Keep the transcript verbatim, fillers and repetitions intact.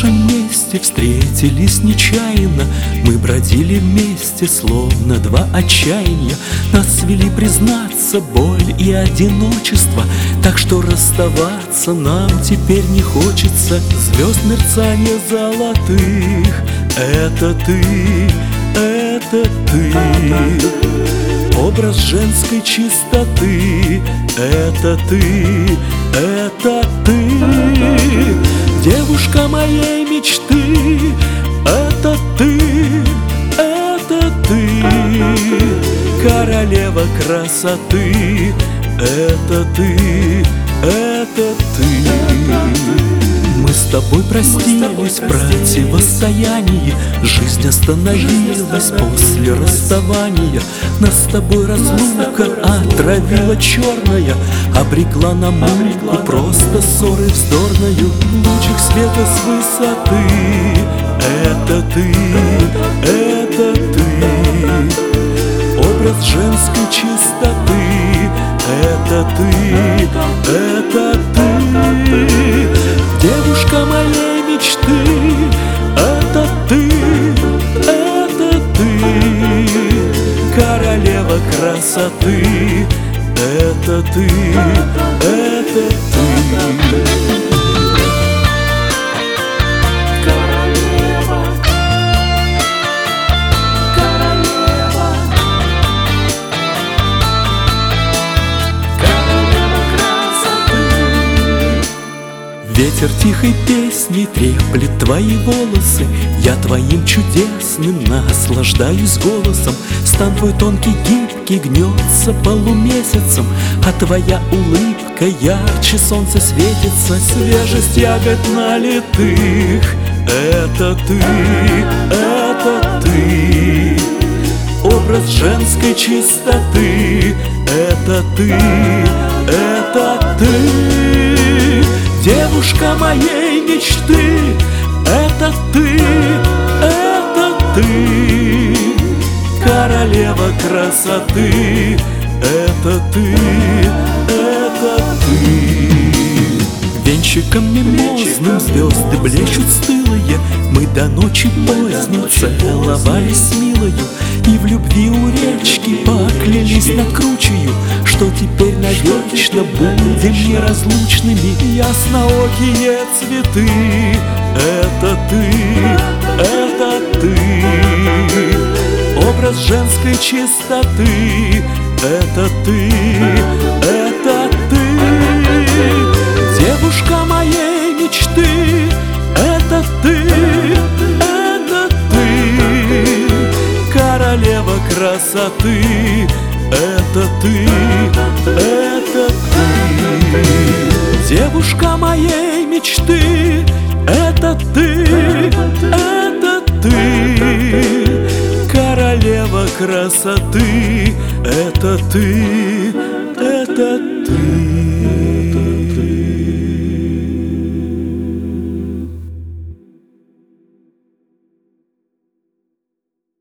нашем месте встретились нечаянно. Мы бродили вместе, словно два отчаяния. Нас свели, признаться, боль и одиночество, так что расставаться нам теперь не хочется. Звезд мерцания золотых — это ты, это ты. Образ женской чистоты — это ты, это ты. Девушка моей мечты — это ты, это ты. Королева красоты — это ты, это ты. Мы с тобой простились в противостоянии. Жизнь остановилась после расставания. Нас с тобой разлука отравила черная, обрекла на муку просто ссоры вздорною. Лучик света с высоты — это ты, это ты. Образ женской чистоты — это ты, это ты. Девушка моей мечты — это ты, это ты. Королева красоты — это ты, это ты. Ветер тихой песней треплет твои волосы. Я твоим чудесным наслаждаюсь голосом. Стан твой тонкий, гибкий гнется полумесяцем, а твоя улыбка ярче солнца светится. Свежесть ягод налитых — это ты, это ты. Образ женской чистоты — это ты, это ты. Девушка моей мечты — это ты, это ты. Королева красоты — это ты, это ты. Венчиком мимозным звезды блещут стылые. Мы до ночи поздней целовались милою, и в любви у речки поклялись над кручею, что теперь навечно будем неразлучными. Ясноокие цветы — это ты, это ты. Образ женской чистоты — это ты, это ты. Девушка моей мечты — это ты, это ты. Королева красоты — это ты, это ты. Девушка моей мечты — это ты, это ты. Королева красоты — это ты, это ты.